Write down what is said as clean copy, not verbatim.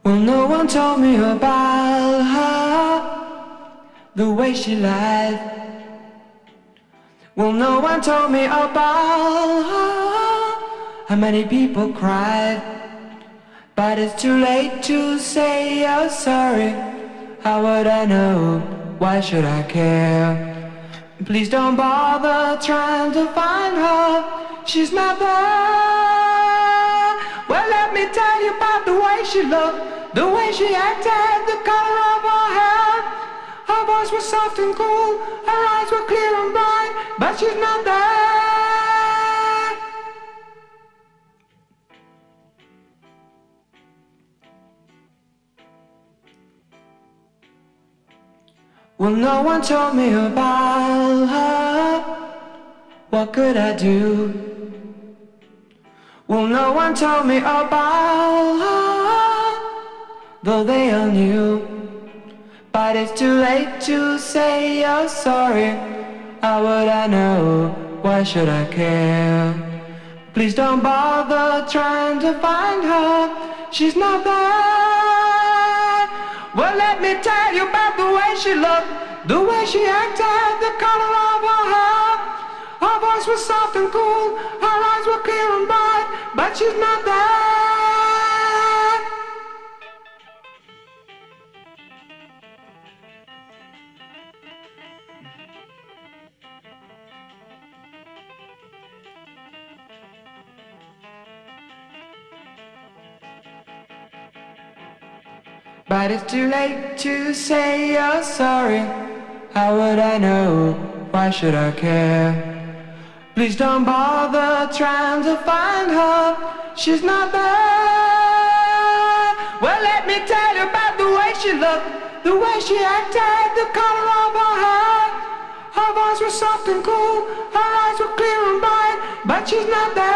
Well, no one told me about her, the way she lied. Well, no one told me about her, how many people cried. But it's too late to say you're sorry. How would I know? Why should I care? Please don't bother trying to find her. She's not there. Well, let me tell you about the way she looked, the way she acted, the color of her hair. Her voice was soft and cool, her eyes were clear and bright, but she's not there. Well, no one told me about her. What could I do? Well, no one told me about her, though they all knew. But it's too late to say you're sorry. How would I know? Why should I care? Please don't bother trying to find her. She's not there. Well, let me tell you about the way she looked, the way she acted, the color of her hair. Her voice was soft and cool, her eyes were clear and bright, but she's not there. But it's too late to say you're sorry. How would I know? Why should I care? Please don't bother trying to find her. She's not there. Well, let me tell you about the way she looked, the way she acted, the color of her hair. Her voice was soft and cool, her eyes were clear and bright, but she's not there.